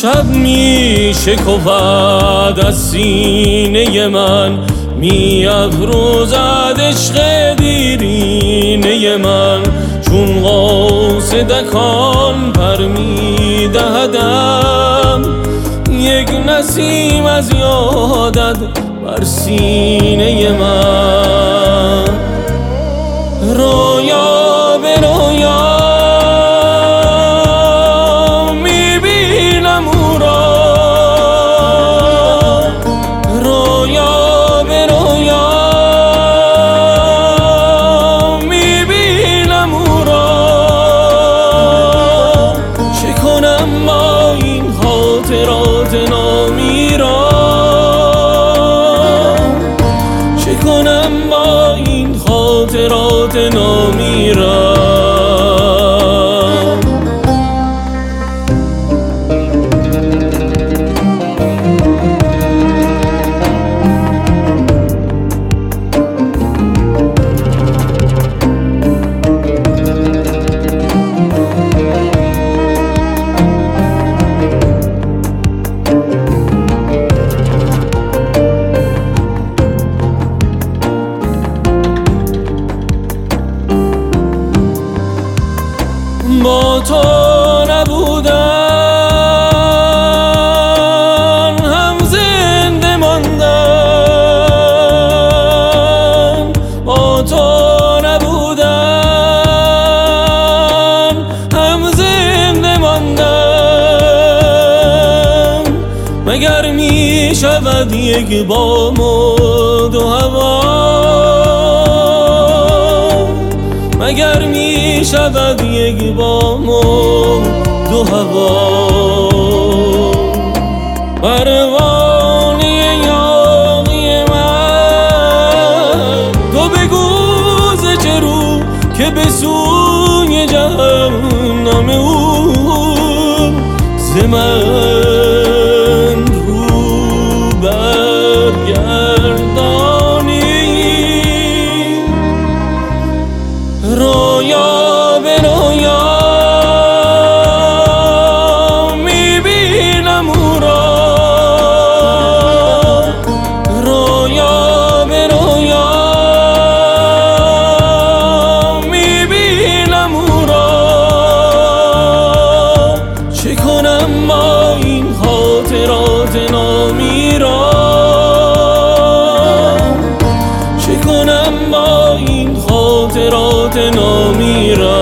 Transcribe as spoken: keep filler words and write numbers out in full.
شب می شکفد از سینه من، می افروزد عشق دیرینه من. چون قاصدکان پر می دهدم، یک نسیم از یادت بر سینه من. رویا به رویا میبینم او را، رویا به رویا میبینم او را. چه کنم با این خاطرات نامی را، چه کنم با این خاطرات نامی را. با تو نبودن هم زنده ماندن، با تو نبودن هم زنده ماندن. مگر می شود یک بام و دو هوا، مگر می شود یک بام و دو هوا. پروانه یاغی من، تو بگو ز چه رو که به سوی جهنم او ز من رو برگردانی. رویا به رویا میبینم او را، رویا به رویا میبینم او را. چه کنم با این خاطرات نامی را، چه کنم با این خاطرات نامی را.